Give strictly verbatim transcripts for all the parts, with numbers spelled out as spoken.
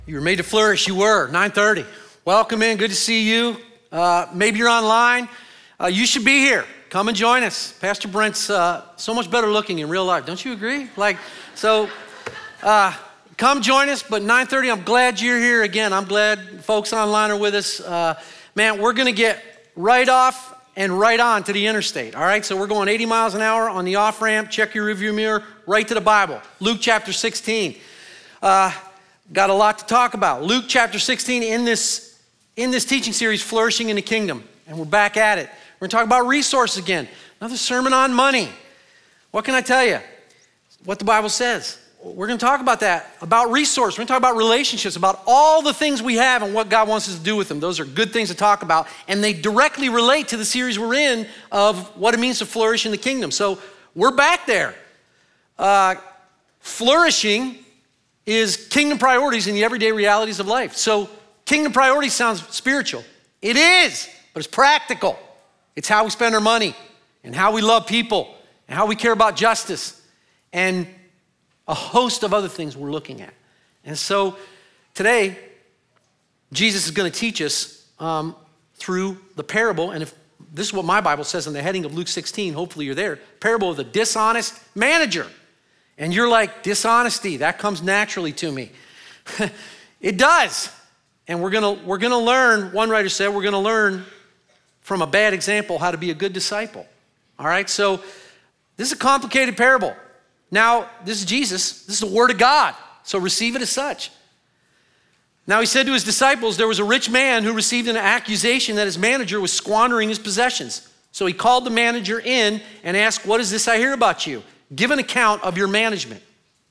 You were made to flourish. You were. nine thirty. Welcome in. Good to see you. Uh, maybe you're online. Uh, you should be here. Come and join us. Pastor Brent's uh, so much better looking in real life. Don't you agree? Like, so uh, come join us. But nine thirty, I'm glad you're here again. I'm glad folks online are with us. Uh, man, we're going to get right off and right on to the interstate. All right, so we're going eighty miles an hour on the off ramp. Check your rearview mirror. Right to the Bible. Luke chapter sixteen. Uh, Got a lot to talk about. Luke chapter sixteen in this, in this teaching series, Flourishing in the Kingdom. And we're back at it. We're gonna talk about resources again. Another sermon on money. What can I tell you? What the Bible says. We're gonna talk about that, about resources. We're gonna talk about relationships, about all the things we have and what God wants us to do with them. Those are good things to talk about. And they directly relate to the series we're in of what it means to flourish in the kingdom. So we're back there. Uh, flourishing is kingdom priorities in the everyday realities of life. So kingdom priorities sounds spiritual. It is, but it's practical. It's how we spend our money and how we love people and how we care about justice and a host of other things we're looking at. And so today, Jesus is going to teach us um, through the parable, and if this is what my Bible says in the heading of Luke sixteen, hopefully you're there, parable of the dishonest manager. And you're like, dishonesty, that comes naturally to me. It does. And we're gonna, we're gonna learn, one writer said, we're gonna learn from a bad example how to be a good disciple. All right, so this is a complicated parable. Now, this is Jesus, this is the word of God, so receive it as such. Now he said to his disciples, there was a rich man who received an accusation that his manager was squandering his possessions. So he called the manager in and asked, what is this I hear about you? Give an account of your management,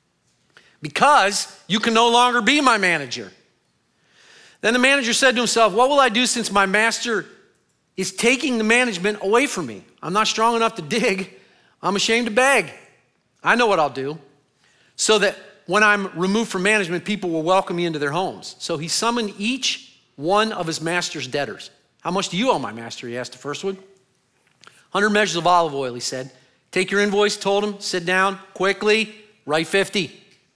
because you can no longer be my manager. Then the manager said to himself, what will I do since my master is taking the management away from me? I'm not strong enough to dig. I'm ashamed to beg. I know what I'll do, so that when I'm removed from management, people will welcome me into their homes. So he summoned each one of his master's debtors. How much do you owe my master? He asked the first one. one hundred measures of olive oil, he said. Take your invoice, told him, sit down, quickly, write fifty.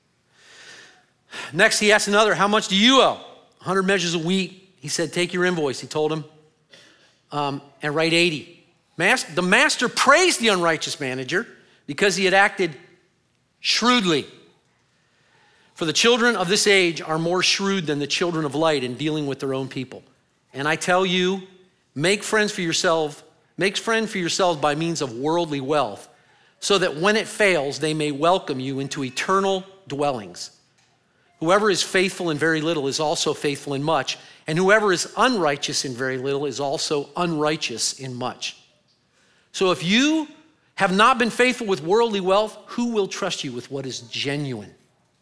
Next, he asked another, how much do you owe? one hundred measures of wheat. He said, take your invoice, he told him, um, and write eighty. Mas- the master praised the unrighteous manager because he had acted shrewdly. For the children of this age are more shrewd than the children of light in dealing with their own people. And I tell you, make friends for yourself Make friends for yourselves by means of worldly wealth, so that when it fails, they may welcome you into eternal dwellings. Whoever is faithful in very little is also faithful in much, and whoever is unrighteous in very little is also unrighteous in much. So if you have not been faithful with worldly wealth, who will trust you with what is genuine?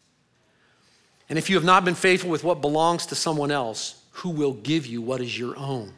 And if you have not been faithful with what belongs to someone else, who will give you what is your own?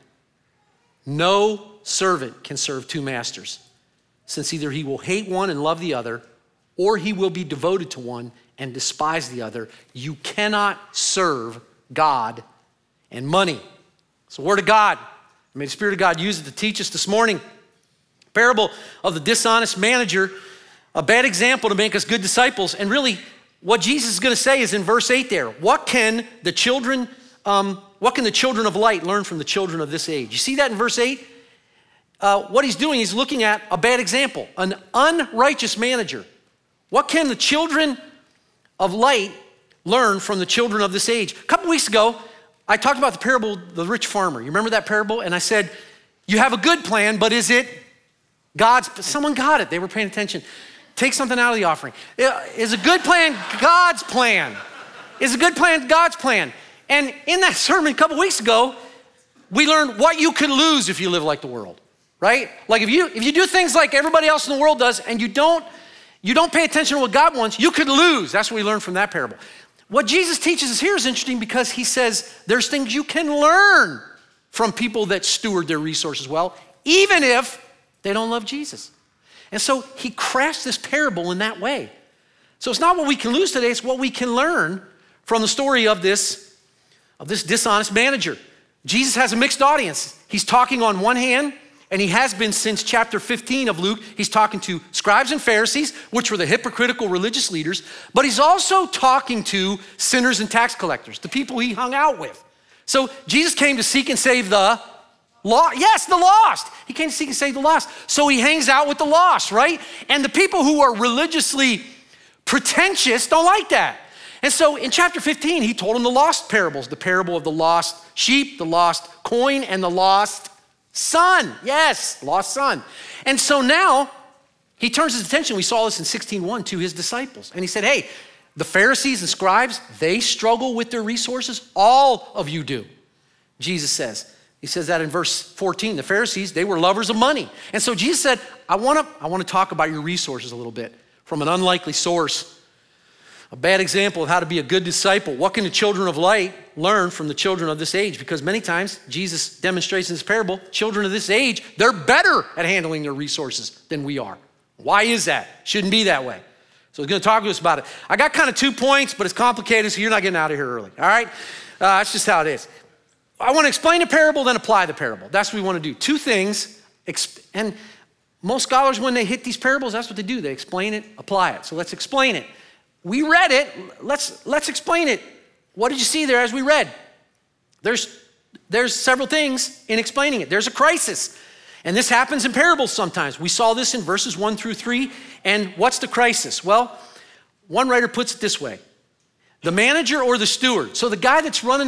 No servant can serve two masters, since either he will hate one and love the other, or he will be devoted to one and despise the other. You cannot serve God and money. It's the word of God. May the Spirit of God use it to teach us this morning. Parable of the dishonest manager, a bad example to make us good disciples. And really, what Jesus is going to say is in verse eight there. What can the children, um, what can the children of light learn from the children of this age? You see that in verse eight? Uh, what he's doing, he's looking at a bad example, an unrighteous manager. What can the children of light learn from the children of this age? A couple weeks ago, I talked about the parable of the rich farmer. You remember that parable? And I said, you have a good plan, but is it God's? Someone got it. They were paying attention. Take something out of the offering. Is a good plan God's plan? Is a good plan God's plan? And in that sermon a couple weeks ago, we learned what you could lose if you live like the world. Right? Like if you if you do things like everybody else in the world does and you don't you don't pay attention to what God wants, you could lose. That's what we learned from that parable. What Jesus teaches us here is interesting because he says there's things you can learn from people that steward their resources well, even if they don't love Jesus. And so he crafts this parable in that way. So it's not what we can lose today, it's what we can learn from the story of this, of this dishonest manager. Jesus has a mixed audience. He's talking on one hand and he has been since chapter fifteen of Luke. He's talking to scribes and Pharisees, which were the hypocritical religious leaders, but he's also talking to sinners and tax collectors, the people he hung out with. So Jesus came to seek and save the lost. Yes, the lost. He came to seek and save the lost. So he hangs out with the lost, right? And the people who are religiously pretentious don't like that. And so in chapter fifteen, he told them the lost parables, the parable of the lost sheep, the lost coin, and the lost son. Yes, lost son. And so now he turns his attention, we saw this in sixteen one, to his disciples. And he said, hey, the Pharisees and scribes, they struggle with their resources. All of you do, Jesus says. He says that in verse fourteen. The Pharisees, they were lovers of money. And so Jesus said, I want to I want to talk about your resources a little bit from an unlikely source. A bad example of how to be a good disciple. What can the children of light learn from the children of this age? Because many times, Jesus demonstrates in this parable, children of this age, they're better at handling their resources than we are. Why is that? Shouldn't be that way. So he's going to talk to us about it. I got kind of two points, but it's complicated, so you're not getting out of here early, all right? Uh, that's just how it is. I want to explain the parable, then apply the parable. That's what we want to do. Two things, and most scholars, when they hit these parables, that's what they do. They explain it, apply it. So let's explain it. We read it, let's, let's explain it. What did you see there as we read? There's, there's several things in explaining it. There's a crisis, and this happens in parables sometimes. We saw this in verses one through three, and what's the crisis? Well, one writer puts it this way. The manager or the steward, so the guy that's running,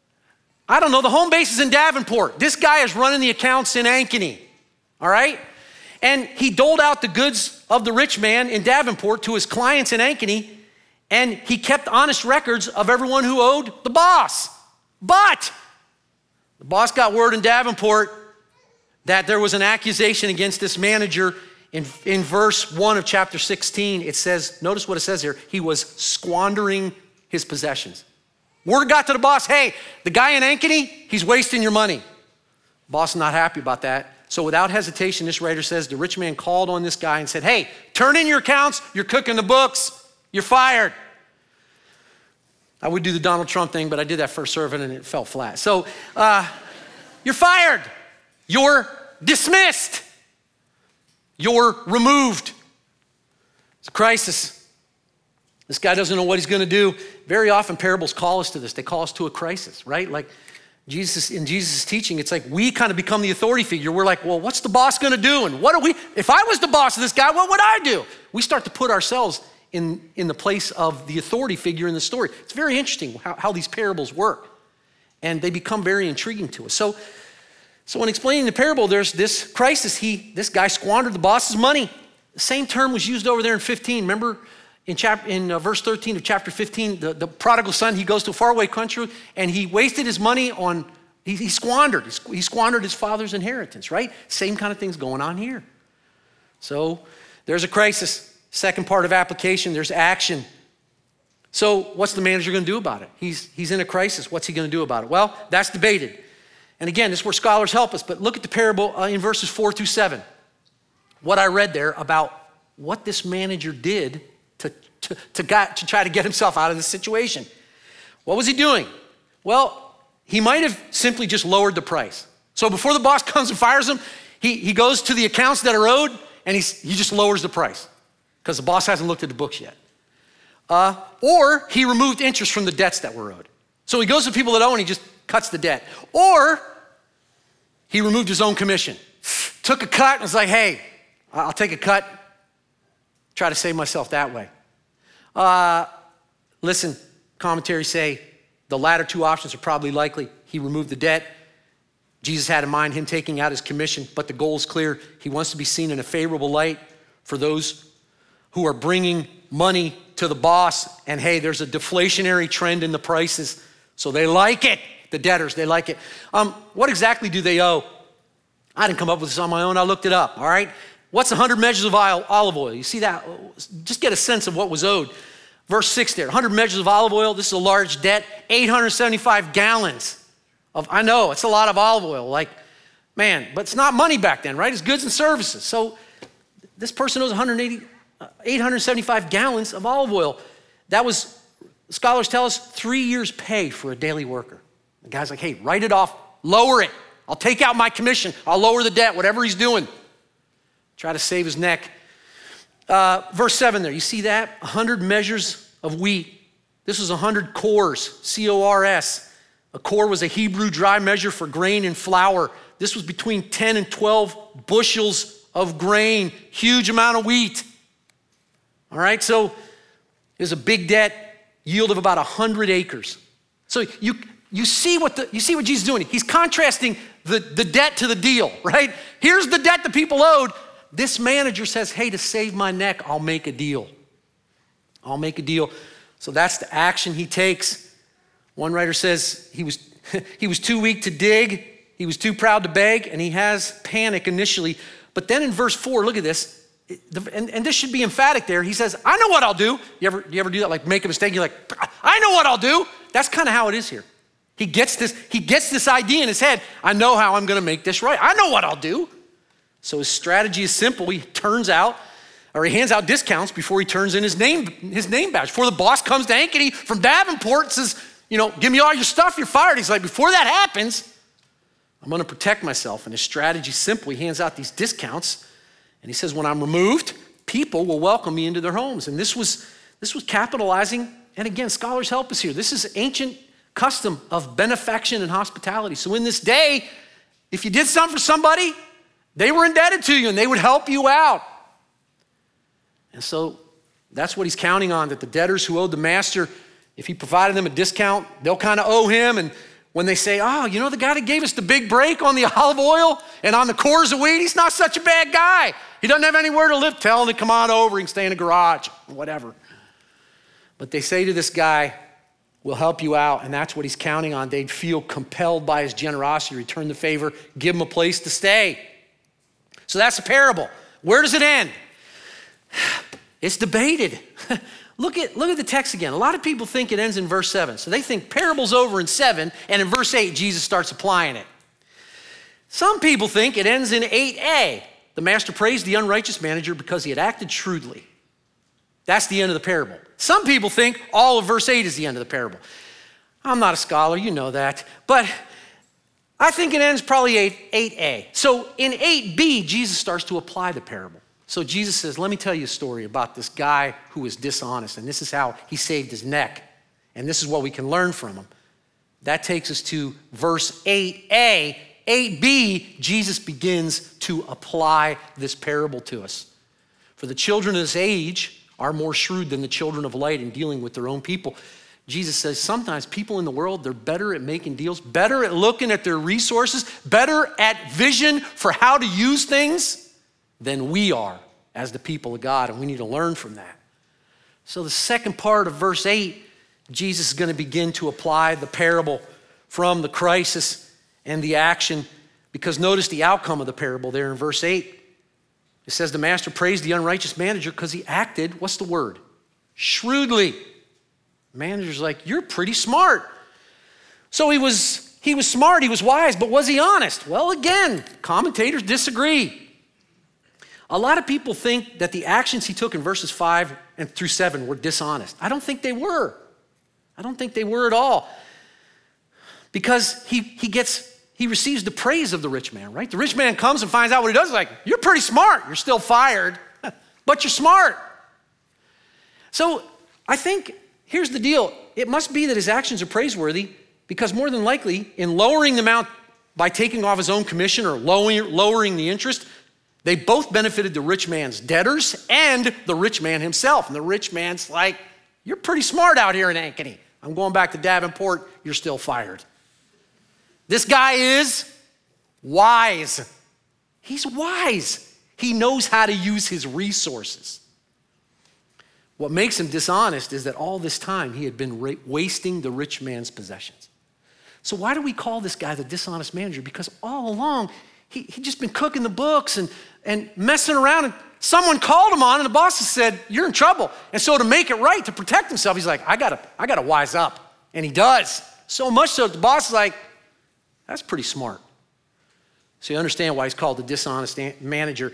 I don't know, the home base is in Davenport. This guy is running the accounts in Ankeny, all right? And he doled out the goods of the rich man in Davenport to his clients in Ankeny, and he kept honest records of everyone who owed the boss. But the boss got word in Davenport that there was an accusation against this manager. In, in verse one of chapter sixteen, it says, notice what it says here, he was squandering his possessions. Word got to the boss, hey, the guy in Ankeny, he's wasting your money. Boss is not happy about that. So without hesitation, this writer says, the rich man called on this guy and said, hey, turn in your accounts, you're cooking the books, you're fired. I would do the Donald Trump thing, but I did that first servant and it fell flat. So uh, you're fired, you're dismissed, you're removed. It's a crisis. This guy doesn't know what he's gonna do. Very often parables call us to this. They call us to a crisis, right? Like Jesus, in Jesus' teaching, it's like we kind of become the authority figure. We're like, well, what's the boss gonna do? And what do we, if I was the boss of this guy, what would I do? We start to put ourselves in, in the place of the authority figure in the story. It's very interesting how, how these parables work. And they become very intriguing to us. So, so in explaining the parable, there's this crisis. He, this guy squandered the boss's money. The same term was used over there in fifteen. Remember in, chapter, in uh, verse thirteen of chapter fifteen, the, the prodigal son, he goes to a faraway country and he wasted his money on, he, he squandered, he squandered his father's inheritance, right? Same kind of things going on here. So there's a crisis. Second part of application, there's action. So what's the manager gonna do about it? He's, he's in a crisis. What's he gonna do about it? Well, that's debated. And again, this is where scholars help us, but look at the parable uh, in verses four through seven. What I read there about what this manager did to, to, to, got, to try to get himself out of this situation. What was he doing? Well, he might have simply just lowered the price. So before the boss comes and fires him, he, he goes to the accounts that are owed and he's, he just lowers the price because the boss hasn't looked at the books yet. Uh, or he removed interest from the debts that were owed. So he goes to people that owe and he just cuts the debt. Or he removed his own commission. Took a cut and was like, hey, I'll take a cut, try to save myself that way. Uh, listen, commentaries say the latter two options are probably likely. He removed the debt. Jesus had in mind him taking out his commission, but the goal is clear. He wants to be seen in a favorable light for those who are bringing money to the boss. And hey, there's a deflationary trend in the prices, so they like it. The debtors, they like it. Um, what exactly do they owe? I didn't come up with this on my own. I looked it up, all right? What's one hundred measures of olive oil? You see that? Just get a sense of what was owed. Verse six there, one hundred measures of olive oil. This is a large debt. eight hundred seventy-five gallons of, I know, it's a lot of olive oil. Like, man, but it's not money back then, right? It's goods and services. So this person owes one hundred eighty, eight hundred seventy-five gallons of olive oil. That was, scholars tell us, three years' pay for a daily worker. The guy's like, hey, write it off, lower it. I'll take out my commission. I'll lower the debt, whatever he's doing. Try to save his neck. Uh, verse seven there, you see that? one hundred measures of wheat. This was one hundred cores, C O R S. A core was a Hebrew dry measure for grain and flour. This was between ten and twelve bushels of grain, huge amount of wheat. All right, so there's a big debt, yield of about one hundred acres. So you, you, see what the, you see what Jesus is doing. He's contrasting the, the debt to the deal, right? Here's the debt the people owed. This manager says, hey, to save my neck, I'll make a deal. I'll make a deal. So that's the action he takes. One writer says he was, he was too weak to dig, he was too proud to beg, and he has panic initially. But then in verse four, look at this, and, and this should be emphatic there. He says, I know what I'll do. You ever, you ever do that, like make a mistake, you're like, I know what I'll do. That's kind of how it is here. He gets this, he gets this idea in his head. I know how I'm gonna make this right. I know what I'll do. So his strategy is simple. He turns out, or he hands out discounts before he turns in his name, his name badge. Before the boss comes to Ankeny from Davenport and says, you know, give me all your stuff, you're fired. He's like, before that happens, I'm gonna protect myself. And his strategy is simple. He hands out these discounts and he says, when I'm removed, people will welcome me into their homes. And this was, this was capitalizing, and again, scholars help us here. This is ancient custom of benefaction and hospitality. So in this day, if you did something for somebody, they were indebted to you and they would help you out. And so that's what he's counting on, that the debtors who owed the master, if he provided them a discount, they'll kind of owe him. And when they say, oh, you know the guy that gave us the big break on the olive oil and on the cores of wheat, he's not such a bad guy. He doesn't have anywhere to live. Tell him to come on over, he can stay in a garage, whatever. But they say to this guy, we'll help you out, and that's what he's counting on. They'd feel compelled by his generosity, return the favor, give him a place to stay. So that's a parable. Where does it end? It's debated. Look at, look at the text again. A lot of people think it ends in verse seven. So they think parable's over in seven, and in verse eight, Jesus starts applying it. Some people think it ends in eight A. The master praised the unrighteous manager because he had acted shrewdly. That's the end of the parable. Some people think all of verse eight is the end of the parable. I'm not a scholar, you know that. But I think it ends probably eight A. So in eight B, Jesus starts to apply the parable. So Jesus says, let me tell you a story about this guy who was dishonest, and this is how he saved his neck. And this is what we can learn from him. That takes us to verse eight A. eight B, Jesus begins to apply this parable to us. For the children of this age are more shrewd than the children of light in dealing with their own people. Jesus says sometimes people in the world, they're better at making deals, better at looking at their resources, better at vision for how to use things than we are as the people of God, and we need to learn from that. So the second part of verse eight, Jesus is going to begin to apply the parable from the crisis and the action, because notice the outcome of the parable there in verse eight. It says the master praised the unrighteous manager because he acted, what's the word? Shrewdly. The manager's like, you're pretty smart. So he was, he was smart, he was wise, but was he honest? Well, again, commentators disagree. A lot of people think that the actions he took in verses five and through seven were dishonest. I don't think they were. I don't think they were at all. Because he, he gets, he receives the praise of the rich man, right? The rich man comes and finds out what he does. He's like, you're pretty smart. You're still fired, but you're smart. So I think, here's the deal. It must be that his actions are praiseworthy because more than likely in lowering the amount by taking off his own commission or lowering, lowering the interest, they both benefited the rich man's debtors and the rich man himself. And the rich man's like, you're pretty smart out here in Ankeny. I'm going back to Davenport. You're still fired. This guy is wise. He's wise. He knows how to use his resources. What makes him dishonest is that all this time he had been ra- wasting the rich man's possessions. So why do we call this guy the dishonest manager? Because all along, he he just been cooking the books and, and messing around, and someone called him on, and the boss has said, you're in trouble. And so to make it right, to protect himself, he's like, I gotta, I gotta wise up. And he does. So much so that the boss is like, that's pretty smart. So you understand why he's called the dishonest manager.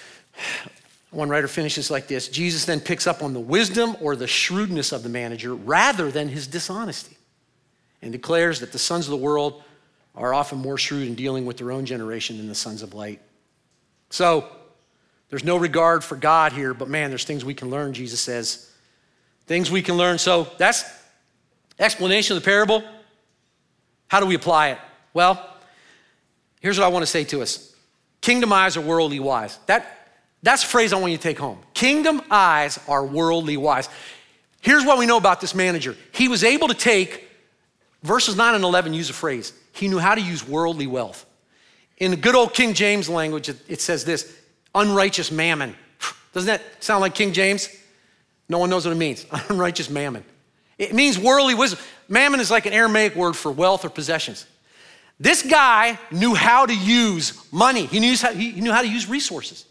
One writer finishes like this: Jesus then picks up on the wisdom or the shrewdness of the manager rather than his dishonesty, and declares that the sons of the world are often more shrewd in dealing with their own generation than the sons of light. So there's no regard for God here, but man, there's things we can learn, Jesus says. Things we can learn. So that's explanation of the parable. How do we apply it? Well, here's what I want to say to us. Kingdom eyes are worldly wise. That, that's a phrase I want you to take home. Kingdom eyes are worldly wise. Here's what we know about this manager. He was able to take verses nine and eleven, use a phrase. He knew how to use worldly wealth. In the good old King James language, it, it says this, unrighteous mammon. Doesn't that sound like King James? No one knows what it means, unrighteous mammon. It means worldly wisdom. Mammon is like an Aramaic word for wealth or possessions. This guy knew how to use money. He knew how, he knew how to use resources.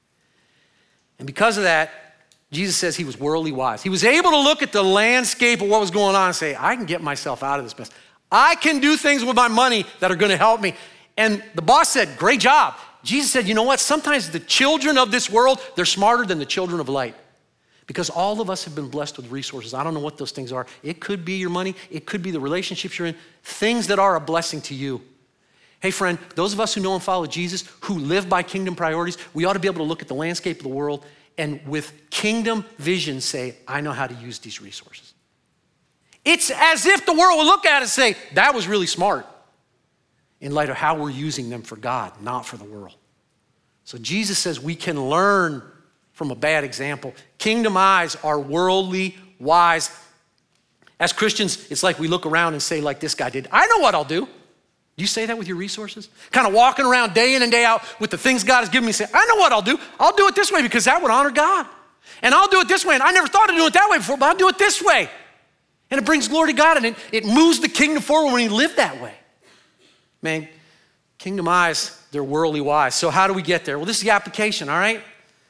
And because of that, Jesus says he was worldly wise. He was able to look at the landscape of what was going on and say, I can get myself out of this mess. I can do things with my money that are gonna help me. And the boss said, great job. Jesus said, you know what? Sometimes the children of this world, they're smarter than the children of light. Because all of us have been blessed with resources. I don't know what those things are. It could be your money. It could be the relationships you're in. Things that are a blessing to you. Hey friend, those of us who know and follow Jesus, who live by kingdom priorities, we ought to be able to look at the landscape of the world and with kingdom vision say, I know how to use these resources. It's as if the world would look at it and say, that was really smart in light of how we're using them for God, not for the world. So Jesus says we can learn from a bad example. Kingdom eyes are worldly wise. As Christians, it's like we look around and say like this guy did, I know what I'll do. Do you say that with your resources? Kind of walking around day in and day out with the things God has given me, say, I know what I'll do. I'll do it this way because that would honor God. And I'll do it this way. And I never thought of doing it that way before, but I'll do it this way. And it brings glory to God and it, it moves the kingdom forward when you live that way. Man, kingdom eyes, they're worldly wise. So how do we get there? Well, this is the application, all right?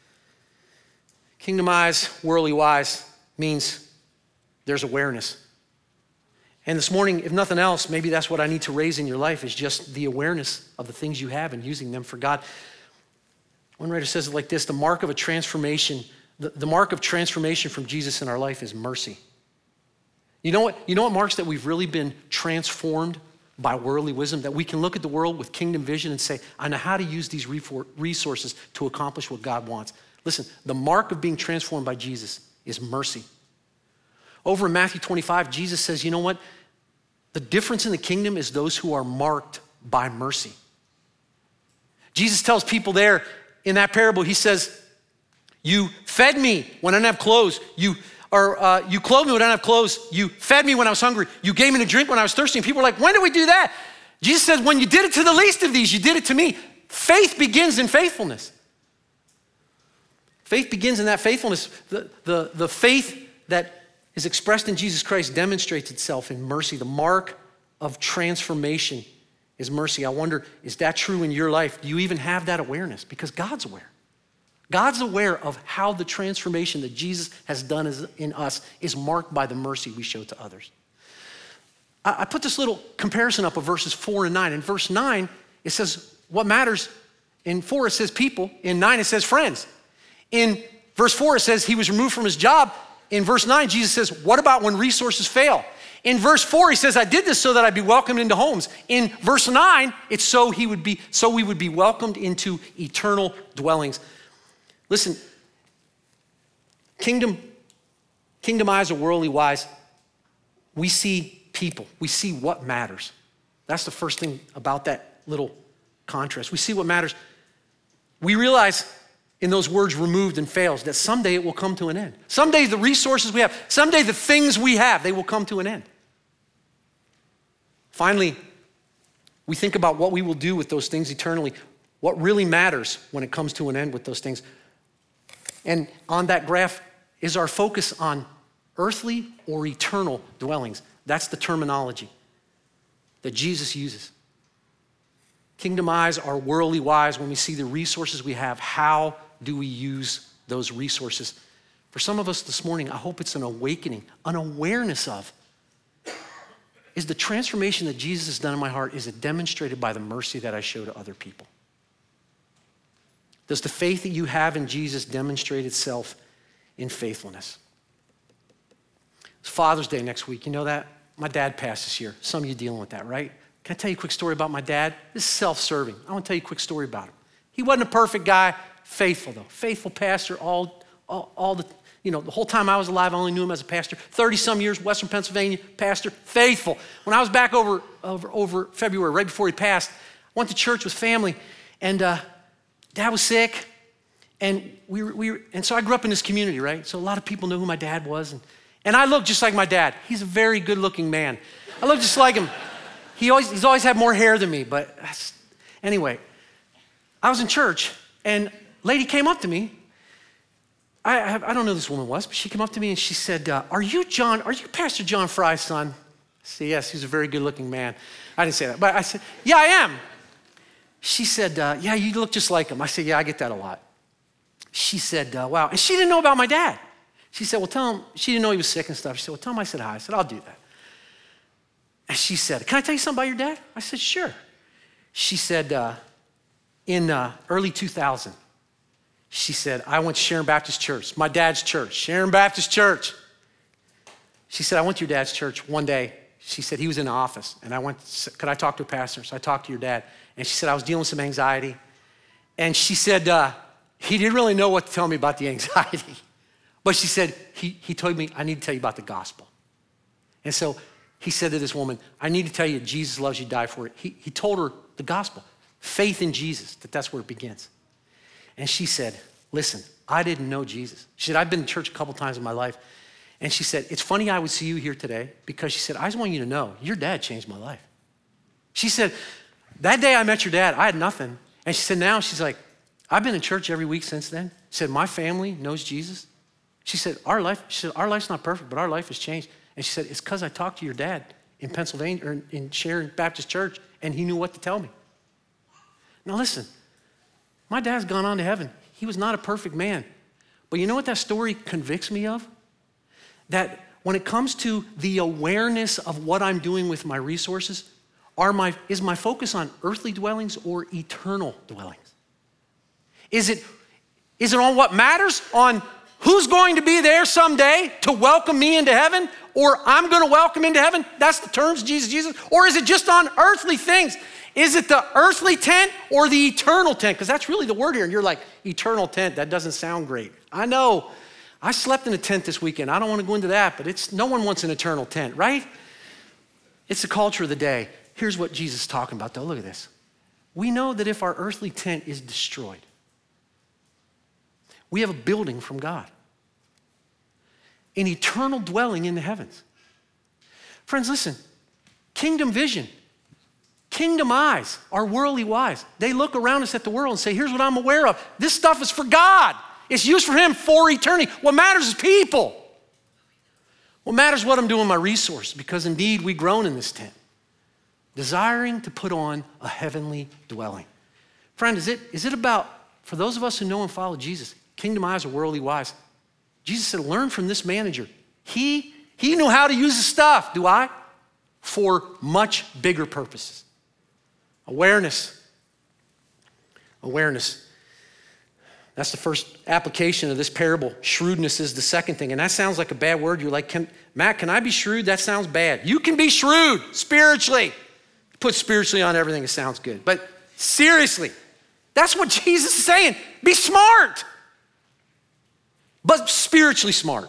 Kingdom eyes, worldly wise means there's awareness. And this morning, if nothing else, maybe that's what I need to raise in your life is just the awareness of the things you have and using them for God. One writer says it like this, the mark of a transformation, the, the mark of transformation from Jesus in our life is mercy. You know what, you know what marks that we've really been transformed by worldly wisdom, that we can look at the world with kingdom vision and say, I know how to use these resources to accomplish what God wants. Listen, the mark of being transformed by Jesus is mercy. Over in Matthew twenty-five, Jesus says, you know what? The difference in the kingdom is those who are marked by mercy. Jesus tells people there in that parable, he says, you fed me when I didn't have clothes. You, or uh, you clothed me when I didn't have clothes. You fed me when I was hungry. You gave me to drink when I was thirsty. And people are like, when did we do that? Jesus says, when you did it to the least of these, you did it to me. Faith begins in faithfulness. Faith begins in that faithfulness. The, the, the faith that is expressed in Jesus Christ demonstrates itself in mercy. The mark of transformation is mercy. I wonder, is that true in your life? Do you even have that awareness? Because God's aware. God's aware of how the transformation that Jesus has done in us is marked by the mercy we show to others. I put this little comparison up of verses four and nine. In verse nine, it says what matters. In four, it says people. In nine, it says friends. In verse four, it says he was removed from his job. In verse nine, Jesus says, what about when resources fail? In verse four, he says, I did this so that I'd be welcomed into homes. In verse nine, it's so he would be, so we would be welcomed into eternal dwellings. Listen, kingdom, kingdom eyes are worldly wise. We see people, we see what matters. That's the first thing about that little contrast. We see what matters. We realize in those words removed and fails, that someday it will come to an end. Someday the resources we have, someday the things we have, they will come to an end. Finally, we think about what we will do with those things eternally, what really matters when it comes to an end with those things. And on that graph is our focus on earthly or eternal dwellings. That's the terminology that Jesus uses. Kingdom eyes are worldly wise when we see the resources we have. How do we use those resources? For some of us this morning, I hope it's an awakening, an awareness of, is the transformation that Jesus has done in my heart, is it demonstrated by the mercy that I show to other people? Does the faith that you have in Jesus demonstrate itself in faithfulness? It's Father's Day next week, you know that? My dad passed this year. Some of you dealing with that, right? Can I tell you a quick story about my dad? This is self-serving. I want to tell you a quick story about him. He wasn't a perfect guy, faithful though. Faithful pastor all, all, all the, you know, the whole time I was alive, I only knew him as a pastor. thirty some years, Western Pennsylvania, pastor, faithful. When I was back over, over, over February, right before he passed, I went to church with family, and uh, Dad was sick, and we were, we were, and so I grew up in this community, right? So a lot of people knew who my dad was, and, and I looked just like my dad. He's a very good-looking man. I look just like him. He always, he's always had more hair than me, but anyway, I was in church, and a lady came up to me. I, I, I don't know who this woman was, but she came up to me and she said, uh, are you John, are you Pastor John Fry's son? I said, yes, he's a very good-looking man. I didn't say that, but I said, yeah, I am. She said, uh, yeah, you look just like him. I said, yeah, I get that a lot. She said, uh, wow, and she didn't know about my dad. She said, well, tell him, she didn't know he was sick and stuff. She said, well, tell him I said hi. I said, I'll do that. And she said, can I tell you something about your dad? I said, sure. She said, uh, in uh, early two thousand, she said, I went to Sharon Baptist Church, my dad's church, Sharon Baptist Church. She said, I went to your dad's church one day. She said, he was in the office, and I went, could I talk to a pastor? So I talked to your dad, and she said, I was dealing with some anxiety. And she said, uh, he didn't really know what to tell me about the anxiety. But she said, he, he told me, I need to tell you about the gospel. And so he said to this woman, I need to tell you, Jesus loves you, die for it. He, he told her the gospel, faith in Jesus, that that's where it begins. And she said, listen, I didn't know Jesus. She said, I've been to church a couple times in my life. And she said, it's funny I would see you here today because she said, I just want you to know, your dad changed my life. She said, that day I met your dad, I had nothing. And she said, now she's like, I've been in church every week since then. She said, my family knows Jesus. She said, our life, she said, our life's not perfect, but our life has changed. And she said, it's because I talked to your dad in Pennsylvania, or in Sharon Baptist Church, and he knew what to tell me. Now listen, my dad's gone on to heaven. He was not a perfect man. But you know what that story convicts me of? That when it comes to the awareness of what I'm doing with my resources, are my, is my focus on earthly dwellings or eternal dwellings? Is it, is it on what matters? On who's going to be there someday to welcome me into heaven? Or I'm going to welcome into heaven? That's the terms, Jesus, Jesus. Or is it just on earthly things? Is it the earthly tent or the eternal tent? Because that's really the word here. And you're like, eternal tent, that doesn't sound great. I know. I slept in a tent this weekend. I don't want to go into that, but it's no one wants an eternal tent, right? It's the culture of the day. Here's what Jesus is talking about, though. Look at this. We know that if our earthly tent is destroyed, we have a building from God, an eternal dwelling in the heavens. Friends, listen, kingdom vision, kingdom eyes are worldly wise. They look around us at the world and say, here's what I'm aware of. This stuff is for God. It's used for him for eternity. What matters is people. What matters is what I'm doing with my resources, because indeed we groan in this tent, desiring to put on a heavenly dwelling. Friend, is it, is it about, for those of us who know and follow Jesus, kingdom eyes are worldly wise. Jesus said, learn from this manager. He, he knew how to use the stuff, do I? For much bigger purposes. Awareness. Awareness. That's the first application of this parable. Shrewdness is the second thing. And that sounds like a bad word. You're like, can, Matt, can I be shrewd? That sounds bad. You can be shrewd spiritually. Put spiritually on everything, it sounds good. But seriously, that's what Jesus is saying. Be smart, but spiritually smart.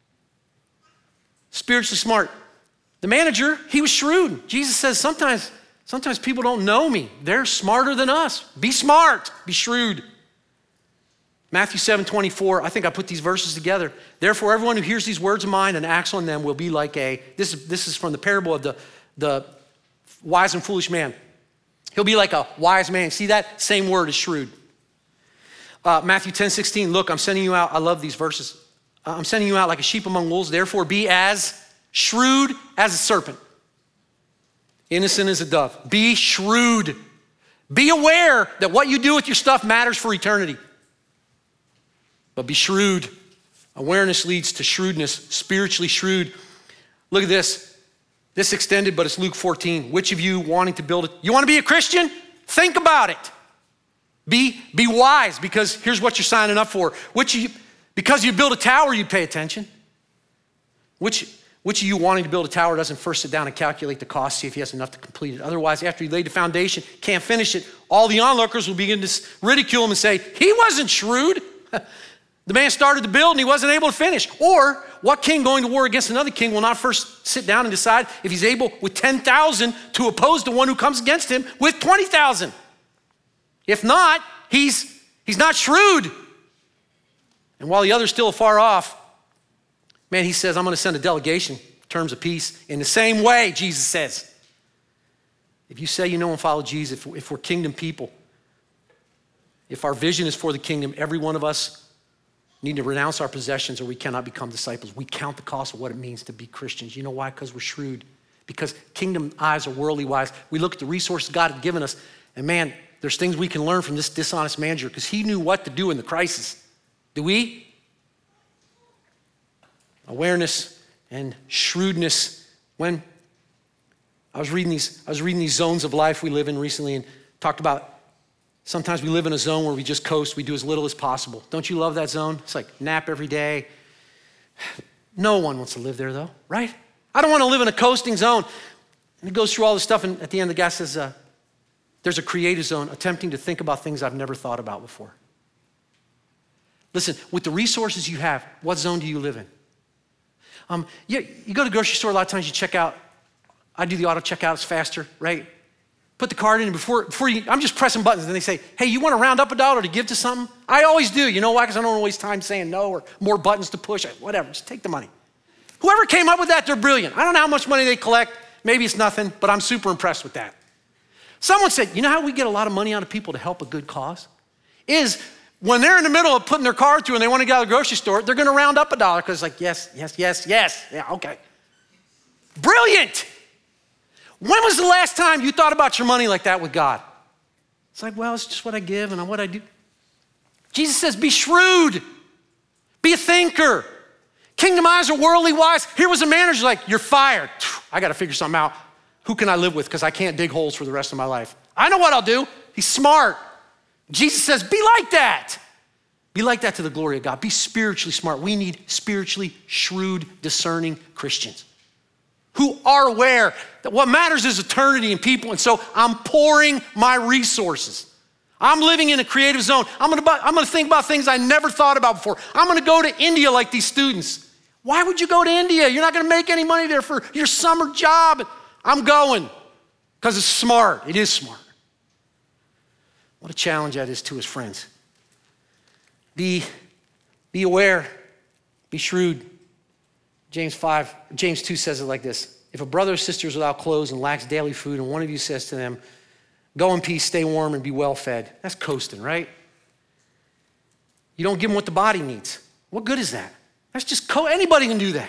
Spiritually smart. The manager, he was shrewd. Jesus says sometimes, sometimes people don't know me. They're smarter than us. Be smart, be shrewd. Matthew seven twenty-four, I think I put these verses together. Therefore, everyone who hears these words of mine and acts on them will be like a, this is, this is from the parable of the, the wise and foolish man. He'll be like a wise man. See that? Same word as shrewd. Uh, Matthew ten sixteen, look, I'm sending you out. I love these verses. Uh, I'm sending you out like a sheep among wolves. Therefore, be as shrewd as a serpent, innocent as a dove. Be shrewd. Be aware that what you do with your stuff matters for eternity. But be shrewd. Awareness leads to shrewdness, spiritually shrewd. Look at this. This extended, but it's Luke fourteen. Which of you wanting to build it? You want to be a Christian? Think about it. Be, be wise, because here's what you're signing up for. Which you, because you build a tower, you pay attention. Which, Which of you wanting to build a tower doesn't first sit down and calculate the cost, see if he has enough to complete it? Otherwise, after he laid the foundation, can't finish it, all the onlookers will begin to ridicule him and say, he wasn't shrewd. The man started to build and he wasn't able to finish. Or what king going to war against another king will not first sit down and decide if he's able with ten thousand to oppose the one who comes against him with twenty thousand? If not, he's, he's not shrewd. And while the other's still far off, man, he says, I'm gonna send a delegation, terms of peace, in the same way, Jesus says. If you say you know and follow Jesus, if, if we're kingdom people, if our vision is for the kingdom, every one of us need to renounce our possessions or we cannot become disciples. We count the cost of what it means to be Christians. You know why? Because we're shrewd. Because kingdom eyes are worldly wise. We look at the resources God had given us, and man, there's things we can learn from this dishonest manager because he knew what to do in the crisis. Do we? Awareness and shrewdness. When I was reading these, I was reading these zones of life we live in recently and talked about sometimes we live in a zone where we just coast, we do as little as possible. Don't you love that zone? It's like nap every day. No one wants to live there though, right? I don't want to live in a coasting zone. And it goes through all this stuff and at the end the guy says, uh, there's a creative zone, attempting to think about things I've never thought about before. Listen, with the resources you have, what zone do you live in? Um, you, you go to the grocery store, a lot of times you check out. I do the auto checkout, it's faster, right? Put the card in and before, before you, I'm just pressing buttons and they say, hey, you want to round up a dollar to give to something? I always do, you know why? Because I don't want to waste time saying no or more buttons to push, whatever, just take the money. Whoever came up with that, they're brilliant. I don't know how much money they collect, maybe it's nothing, but I'm super impressed with that. Someone said, you know how we get a lot of money out of people to help a good cause? Is when they're in the middle of putting their card through and they want to get out of the grocery store, they're gonna round up a dollar because it's like, yes, yes, yes, yes, yeah, okay. Brilliant. When was the last time you thought about your money like that with God? It's like, well, it's just what I give and what I do. Jesus says, be shrewd, be a thinker. Kingdom eyes are worldly wise. Here was a manager like, you're fired. I gotta figure something out. Who can I live with? Because I can't dig holes for the rest of my life. I know what I'll do. He's smart. Jesus says, be like that. Be like that to the glory of God. Be spiritually smart. We need spiritually shrewd, discerning Christians who are aware that what matters is eternity and people. And so I'm pouring my resources. I'm living in a creative zone. I'm gonna, I'm gonna think about things I never thought about before. I'm gonna go to India like these students. Why would you go to India? You're not gonna make any money there for your summer job. I'm going because it's smart. It is smart. What a challenge that is to his friends. Be, be aware, be shrewd. James five, James two says it like this. If a brother or sister is without clothes and lacks daily food, and one of you says to them, go in peace, stay warm, and be well fed. That's coasting, right? You don't give them what the body needs. What good is that? That's just, co- anybody can do that.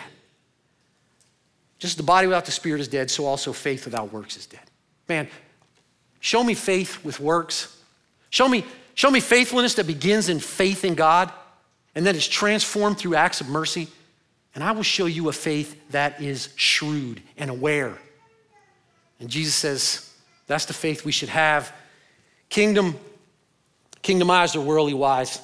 Just the body without the spirit is dead, so also faith without works is dead. Man, show me faith with works. Show me, show me faithfulness that begins in faith in God and then is transformed through acts of mercy. And I will show you a faith that is shrewd and aware. And Jesus says, that's the faith we should have. Kingdom, kingdom eyes are worldly wise,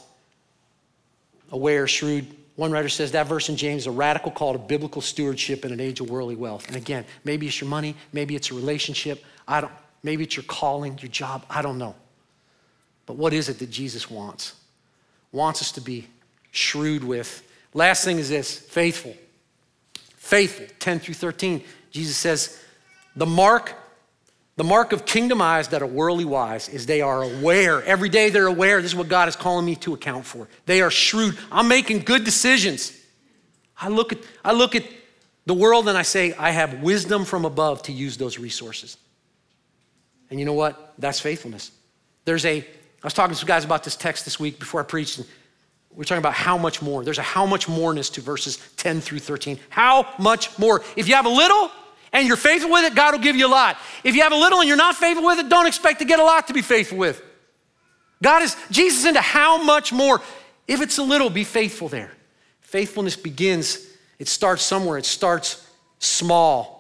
aware, shrewd. One writer says that verse in James is a radical call to biblical stewardship in an age of worldly wealth. And again, maybe it's your money, maybe it's a relationship, I don't, maybe it's your calling, your job, I don't know. But what is it that Jesus wants? Wants us to be shrewd with. Last thing is this, faithful. Faithful, ten through thirteen. Jesus says, the mark, the mark of kingdom eyes that are worldly wise is they are aware. Every day they're aware. This is what God is calling me to account for. They are shrewd. I'm making good decisions. I look at, I look at the world and I say, I have wisdom from above to use those resources. And you know what? That's faithfulness. There's a, I was talking to some guys about this text this week before I preached, and we're talking about how much more. There's a how much moreness to verses ten through thirteen. How much more? If you have a little and you're faithful with it, God will give you a lot. If you have a little and you're not faithful with it, don't expect to get a lot to be faithful with. God is, Jesus is into how much more. If it's a little, be faithful there. Faithfulness begins, it starts somewhere. It starts small.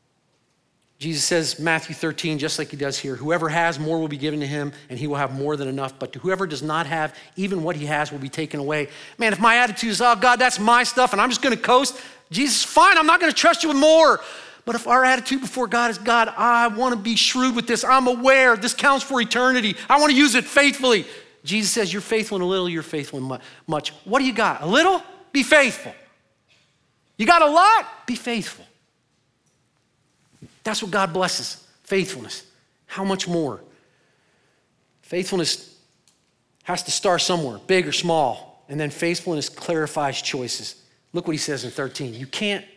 Jesus says, Matthew thirteen, just like he does here, whoever has, more will be given to him, and he will have more than enough. But to whoever does not have, even what he has will be taken away. Man, if my attitude is, oh God, that's my stuff, and I'm just gonna coast, Jesus, fine, I'm not gonna trust you with more. But if our attitude before God is, God, I wanna be shrewd with this. I'm aware this counts for eternity. I wanna use it faithfully. Jesus says, you're faithful in a little, you're faithful in much. What do you got? A little? Be faithful. You got a lot? Be faithful. That's what God blesses, faithfulness. How much more? Faithfulness has to start somewhere, big or small, and then faithfulness clarifies choices. Look what he says in thirteen. You can't,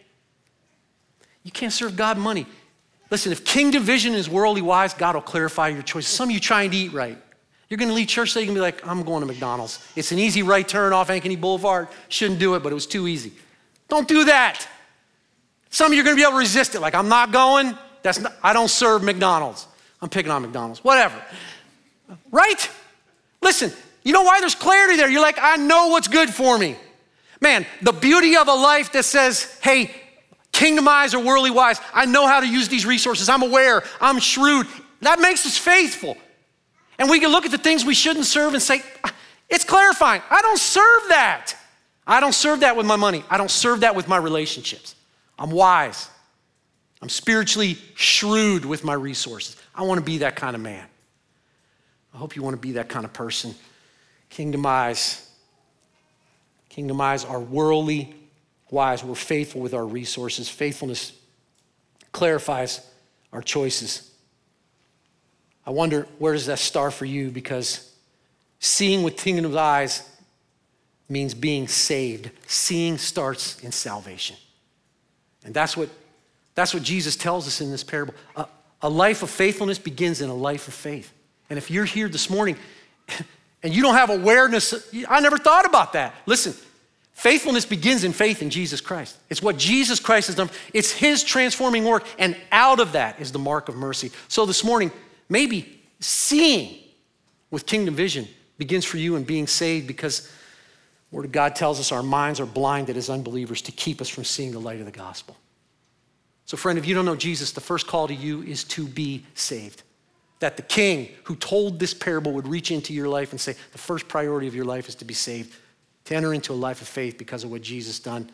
you can't serve God money. Listen, if kingdom vision is worldly wise, God will clarify your choices. Some of you trying to eat right. You're gonna leave church today, you're gonna be like, I'm going to McDonald's. It's an easy right turn off Ankeny Boulevard. Shouldn't do it, but it was too easy. Don't do that. Some of you are gonna be able to resist it. Like, I'm not going, that's not, I don't serve McDonald's. I'm picking on McDonald's, whatever. Right? Listen, you know why there's clarity there? You're like, I know what's good for me. Man, the beauty of a life that says, hey, kingdom eyes or worldly wise, I know how to use these resources. I'm aware, I'm shrewd. That makes us faithful. And we can look at the things we shouldn't serve and say, it's clarifying. I don't serve that. I don't serve that with my money. I don't serve that with my relationships. I'm wise. I'm spiritually shrewd with my resources. I want to be that kind of man. I hope you want to be that kind of person. Kingdom eyes. Kingdom eyes are worldly wise. We're faithful with our resources. Faithfulness clarifies our choices. I wonder, where does that start for you? Because seeing with kingdom's eyes means being saved. Seeing starts in salvation. And that's what, that's what Jesus tells us in this parable. A, a life of faithfulness begins in a life of faith. And if you're here this morning and you don't have awareness, I never thought about that. Listen, faithfulness begins in faith in Jesus Christ. It's what Jesus Christ has done. It's his transforming work, and out of that is the mark of mercy. So this morning, maybe seeing with kingdom vision begins for you in being saved, because the Word of God tells us our minds are blinded as unbelievers to keep us from seeing the light of the gospel. So friend, if you don't know Jesus, the first call to you is to be saved. That the King who told this parable would reach into your life and say, the first priority of your life is to be saved, to enter into a life of faith because of what Jesus done.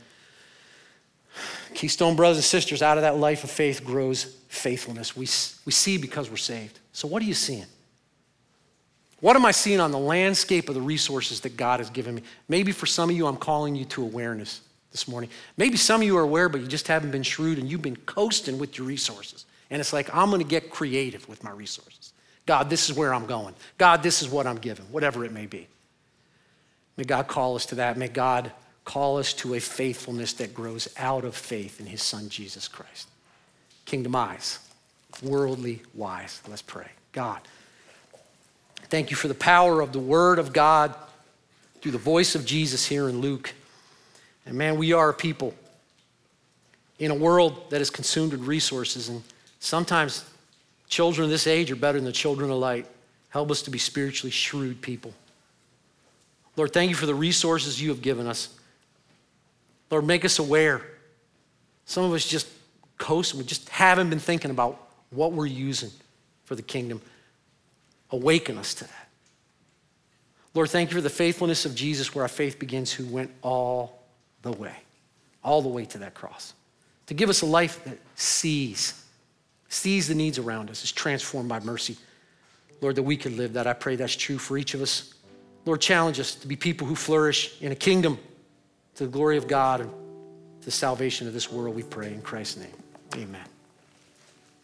Keystone brothers and sisters, out of that life of faith grows faithfulness. We, we see because we're saved. So what are you seeing? What am I seeing on the landscape of the resources that God has given me? Maybe for some of you, I'm calling you to awareness this morning. Maybe some of you are aware, but you just haven't been shrewd and you've been coasting with your resources. And it's like, I'm gonna get creative with my resources. God, this is where I'm going. God, this is what I'm giving, whatever it may be. May God call us to that. May God call us to a faithfulness that grows out of faith in his son, Jesus Christ. Kingdom eyes, worldly wise. Let's pray. God, thank you for the power of the word of God through the voice of Jesus here in Luke. And man, we are a people in a world that is consumed with resources, and sometimes children of this age are better than the children of light. Help us to be spiritually shrewd people. Lord, thank you for the resources you have given us. Lord, make us aware. Some of us just coast, we just haven't been thinking about what we're using for the kingdom. Awaken us to that. Lord, thank you for the faithfulness of Jesus, where our faith begins, who went all the way, all the way to that cross. To give us a life that sees, sees the needs around us, is transformed by mercy. Lord, that we can live that. I pray that's true for each of us. Lord, challenge us to be people who flourish in a kingdom to the glory of God and to the salvation of this world, we pray in Christ's name. Amen.